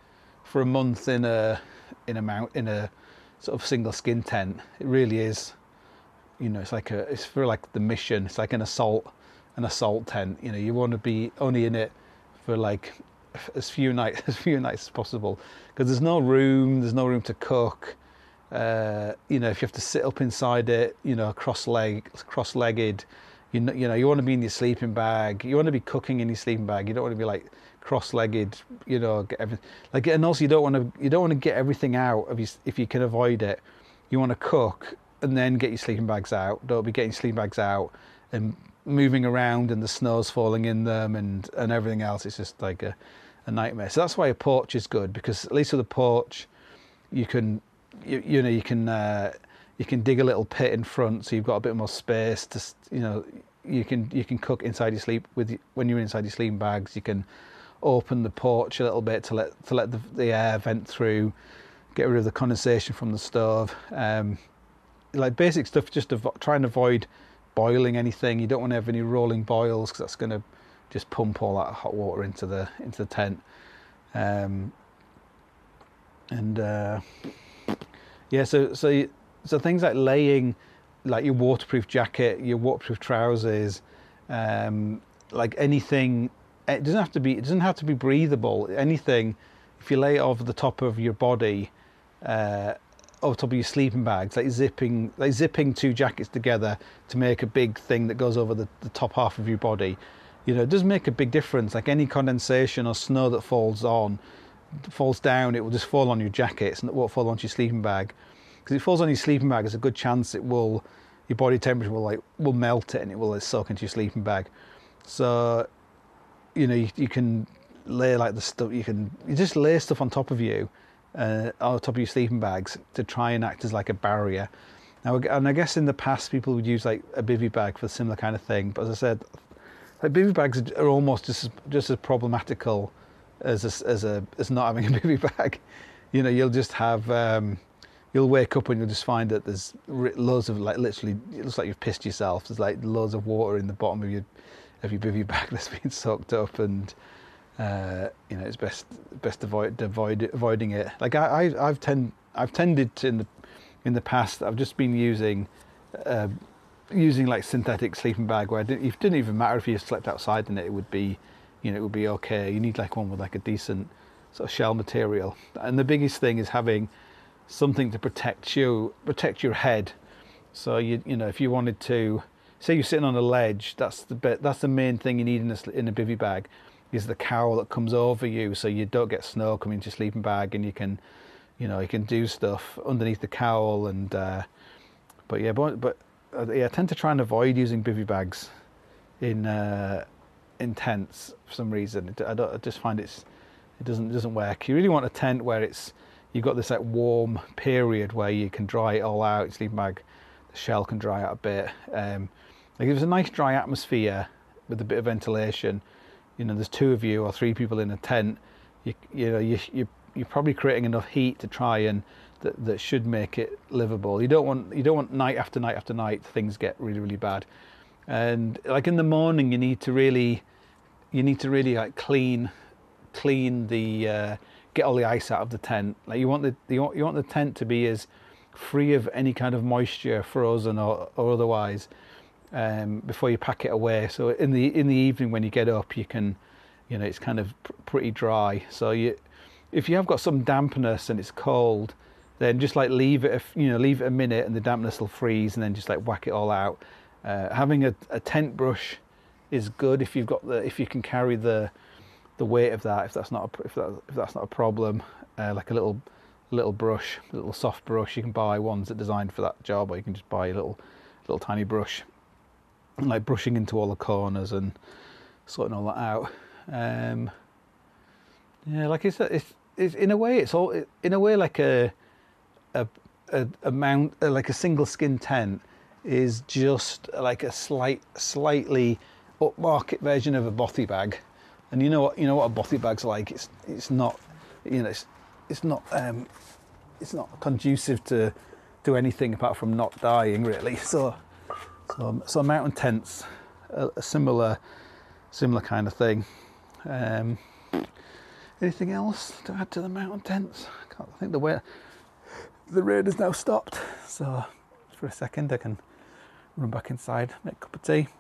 for a month in a sort of single skin tent, it really is. It's for like the mission. It's like an assault tent. You want to be only in it for like as few nights as possible, because there's no room to cook. If you have to sit up inside it, cross-legged, you want to be in your sleeping bag. You want to be cooking in your sleeping bag. You don't want to be like cross-legged, get everything. And also you don't want to get everything out of you if you can avoid it. You want to cook and then get your sleeping bags out. Don't be getting sleeping bags out and moving around and the snow's falling in them and everything else. It's just like a nightmare. So that's why a porch is good, because at least with a porch you can you can dig a little pit in front, so you've got a bit more space to you can cook inside your when you're inside your sleeping bags. You can open the porch a little bit to let the air vent through, get rid of the condensation from the stove. Like basic stuff, just to try and avoid boiling anything. You don't want to have any rolling boils, because that's going to just pump all that hot water into the tent. So things like laying, like your waterproof jacket, your waterproof trousers, like anything. It doesn't have to be breathable. Anything, if you lay it over the top of your body, over top of your sleeping bags, like zipping two jackets together to make a big thing that goes over the top half of your body, it does make a big difference. Like any condensation or snow that falls down, it will just fall on your jackets and it won't fall onto your sleeping bag. Because if it falls on your sleeping bag, there's a good chance your body temperature will melt it and it will soak into your sleeping bag. So, you can lay like the stuff. You just lay stuff on top of you, on top of your sleeping bags, to try and act as like a barrier. Now, and I guess in the past people would use like a bivy bag for a similar kind of thing. But as I said, like bivy bags are almost just as problematical as not having a bivy bag. You'll just have you'll wake up and you'll just find that there's loads of, like, literally it looks like you've pissed yourself. There's like loads of water in the bottom of your bivy bag that's been soaked up, and it's best avoiding it. Like I've tended to in the past. I've just been using like synthetic sleeping bag, where it didn't even matter if you slept outside in it. It would be okay. You need like one with like a decent sort of shell material. And the biggest thing is having something to protect your head. So if you wanted to, say you're sitting on a ledge, that's the main thing you need in a bivy bag, is the cowl that comes over you, so you don't get snow coming into your sleeping bag, and you can do stuff underneath the cowl. And I tend to try and avoid using bivy bags in tents for some reason. I just find it doesn't work. You really want a tent where you've got this like warm period where you can dry it all out. Your sleeping bag, the shell can dry out a bit. Like if there's a nice dry atmosphere with a bit of ventilation, there's 2 of you or 3 people in a tent, you're probably creating enough heat to try and that should make it livable. You don't want night after night after night things get really, really bad. And like in the morning, you need to really like clean the get all the ice out of the tent. Like you want the tent to be as free of any kind of moisture, frozen or otherwise, before you pack it away. So in the evening when you get up, you can, it's kind of pretty dry. So if you have got some dampness and it's cold, then just like leave it a minute and the dampness will freeze, and then just like whack it all out. Having a tent brush is good if you can carry the weight of that. If that's not a problem, like a little brush, a little soft brush, you can buy ones that are designed for that job, or you can just buy a little tiny brush, and like brushing into all the corners and sorting all that out. Like it's in a way like a like a single skin tent is just like a slightly upmarket version of a bothy bag. And you know what a bothy bag's like. It's not conducive to anything apart from not dying, really. So mountain tents, a similar kind of thing. Anything else to add to the mountain tents? I think the rain has now stopped, so for a second I can run back inside, make a cup of tea.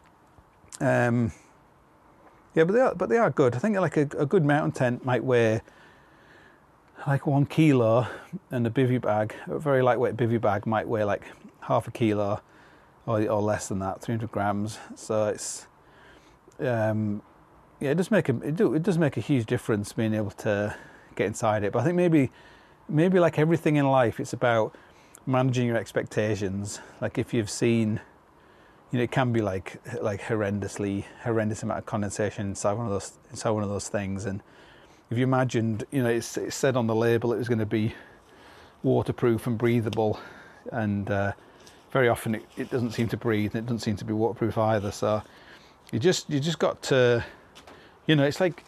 Yeah, but they are good. I think like a good mountain tent might weigh like 1 kilo, and a bivy bag, a very lightweight bivy bag, might weigh like half a kilo or less than that, 300 grams. So it's it does make a huge difference being able to get inside it. But I think maybe like everything in life, it's about managing your expectations. Like if you've seen, it can be like horrendous amount of condensation inside one of those things. And if you imagined, it's said on the label it was going to be waterproof and breathable, and very often it doesn't seem to breathe, and it doesn't seem to be waterproof either. So you just got to, it's like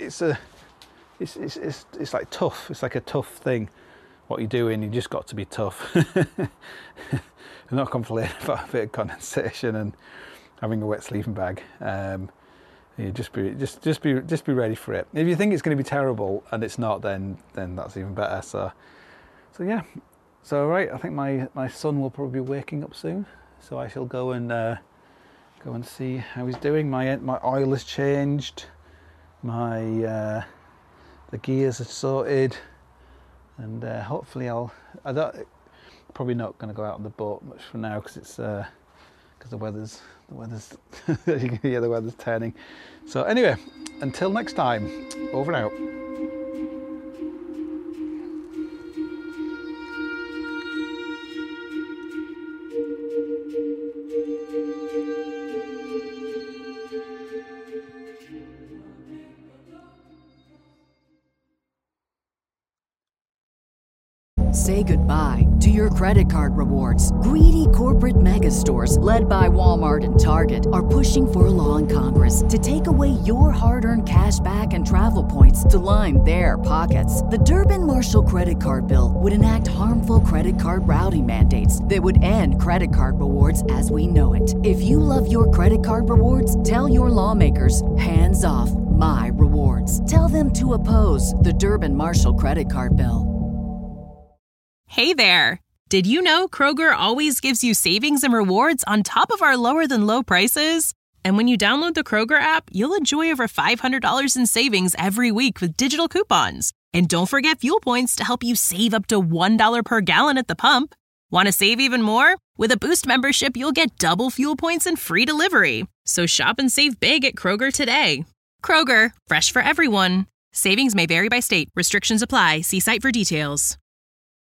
tough. It's like a tough thing what you're doing. You just got to be tough. And not complain about a bit of condensation and having a wet sleeping bag. Just be ready for it. If you think it's going to be terrible and it's not, then that's even better. So yeah. So right, I think my son will probably be waking up soon. So I shall go and see how he's doing. My oil has changed. The gears are sorted, and hopefully probably not going to go out on the boat much for now because the weather's you can hear the weather's turning. So anyway, until next time, over and out. Say goodbye to your credit card rewards. Greedy corporate mega stores, led by Walmart and Target, are pushing for a law in Congress to take away your hard-earned cash back and travel points to line their pockets. The Durbin-Marshall credit card bill would enact harmful credit card routing mandates that would end credit card rewards as we know it. If you love your credit card rewards, tell your lawmakers, hands off my rewards. Tell them to oppose the Durbin-Marshall credit card bill. Hey there! Did you know Kroger always gives you savings and rewards on top of our lower-than-low prices? And when you download the Kroger app, you'll enjoy over $500 in savings every week with digital coupons. And don't forget fuel points to help you save up to $1 per gallon at the pump. Want to save even more? With a Boost membership, you'll get double fuel points and free delivery. So shop and save big at Kroger today. Kroger, fresh for everyone. Savings may vary by state. Restrictions apply. See site for details.